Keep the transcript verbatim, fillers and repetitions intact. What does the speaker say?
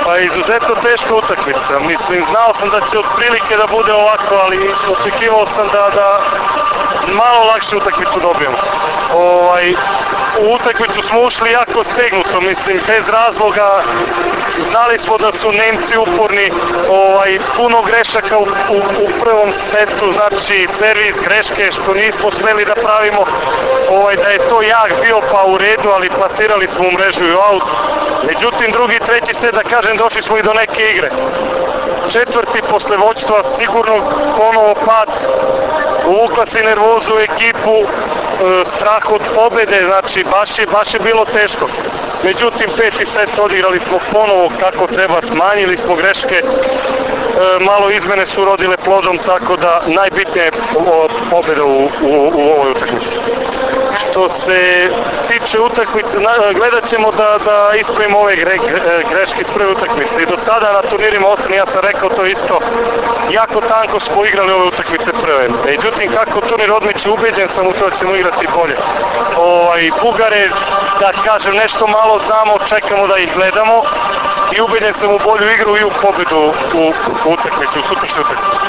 Pa izuzetno teška utakmica, mislim, znao sam da će otprilike da bude ovako, ali očekivao sam da, da malo lakše utakmicu dobijemo. Ovaj, u utakmicu smo ušli jako stegnuto, mislim, bez razloga, znali smo da su Nemci uporni, ovaj, puno grešaka u, u, u prvom setu, znači servis, greške, što nismo smeli da pravimo, ovaj, da je to jak bio pa u redu, ali plasirali smo u mrežu i u aut. Međutim, drugi i treći set, da kažem, došli smo i do neke igre. Četvrti posle vođstva, sigurno ponovo pad, uvukla si nervozu u ekipu, e, strah od pobede, znači baš je, baš je bilo teško. Međutim, peti set odigrali smo ponovo kako treba, smanjili smo greške, e, malo izmene su rodile plodom, tako da najbitnija je pobeda u, u, u ovoj utakmici. Što se tiče utakmice, gledat ćemo da, da ispravimo ove gre, greške iz prve utakmice. I do sada na turnirima osam, ja sam rekao to isto, jako tanko smo igrali ove utakmice prve. Međutim, kako turnir odmiče, ubeđen sam u to da ćemo igrati bolje. Ovaj, Bugare, da kažem, nešto malo znamo, čekamo da ih gledamo i ubeđen sam u bolju igru i u pobedu u, u utakmici, u sutrašnjoj utakmici.